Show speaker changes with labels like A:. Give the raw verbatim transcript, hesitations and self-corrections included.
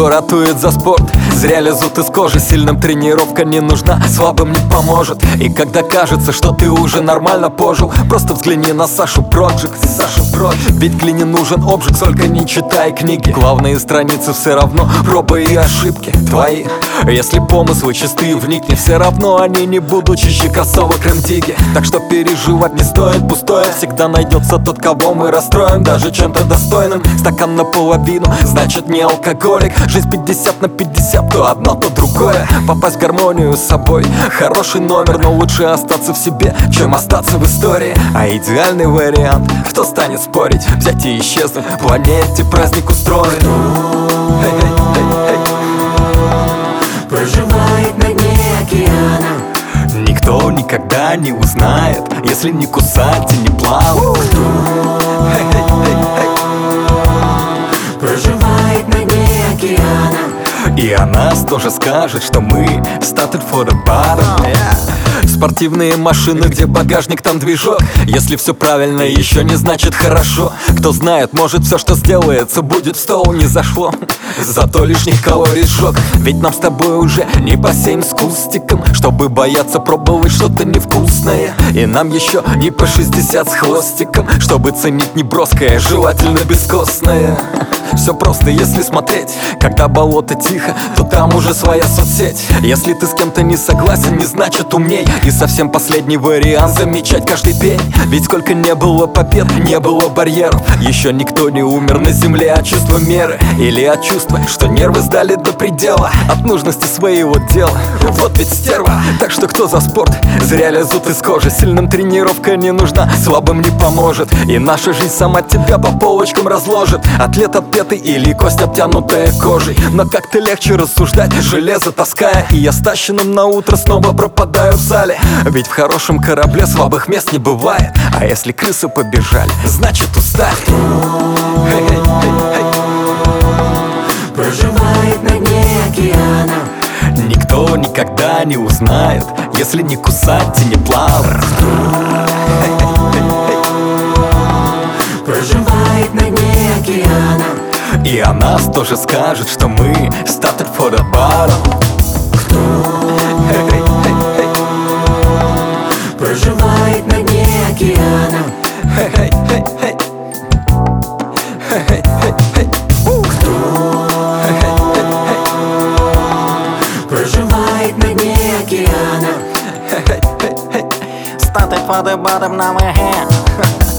A: кто ратует за спорт, зря лезут из кожи. Сильным тренировка не нужна, слабым не поможет. И когда кажется, что ты уже нормально пожил, просто взгляни на Сашу Проджект, Сашу Проджект. Ведь глине нужен обжиг, только не читай книги. Главные страницы все равно пробы и ошибки твои. Если помыслы чистые, вникни, все равно они не будут чище кроссовок Рем-Диги. Так что переживать не стоит, пустое всегда найдется тот, кого мы расстроим даже чем-то достойным. Стакан наполовину, значит не алкоголик. Жизнь пятьдесят на пятьдесят, то одно, то другое. Попасть в гармонию с собой — хороший номер, но лучше остаться в себе, чем остаться в истории. А идеальный вариант, кто станет спорить, взять и исчезнуть, планете праздник устроит. Hey, hey, hey, hey.
B: Проживает на дне океана.
A: Никто никогда не узнает, если не кусать и не плавать. Hey, hey, hey, hey.
B: Проживает на дне океана.
A: И о нас тоже скажет, что мы started for the bottom, yeah. Спортивные машины, где багажник, там движок. Если все правильно, еще не значит хорошо. Кто знает, может все, что сделается, будет в стол не зашло. Зато лишних калорий сжег. Ведь нам с тобой уже не по семь с кустиком, чтобы бояться пробовать что-то невкусное. И нам еще не по шестьдесят с хвостиком, чтобы ценить неброское, желательно бескостное. Все просто, если смотреть. Когда болото тихо, то там уже своя соцсеть. Если ты с кем-то не согласен, не значит умней. И совсем последний вариант — замечать каждый пень. Ведь сколько не было побед, не было барьеров, еще никто не умер на земле от чувства меры. Или от чувства, что нервы сдали до предела, от нужности своего дела. Вот ведь стерва. Так что кто за спорт, зря лезут из кожи. Сильным тренировка не нужна, слабым не поможет. И наша жизнь сама тебя по полочкам разложит. Атлет отпетый или кость, обтянутая кожей. Но как-то легче рассуждать, железо таская. И я стащенным на утро снова пропадаю в зале. Ведь в хорошем корабле слабых мест не бывает. А если крысы побежали, значит устали. Hey, hey, hey, hey.
B: Проживает на дне океана.
A: Никто никогда не узнает, если не кусать и не плавать. Hey, hey, hey, hey.
B: Проживает на дне океана.
A: И о нас тоже скажет, что мы started for the bottom. Hey, hey, hey, hey.
B: Проживает на дне океана.
A: Hey, hey, hey, hey. Hey, hey, hey, hey. Hey, hey, hey, hey.
B: Проживает на дне океана.
A: Hey, hey, hey, hey.
B: Started for the bottom, now we're here.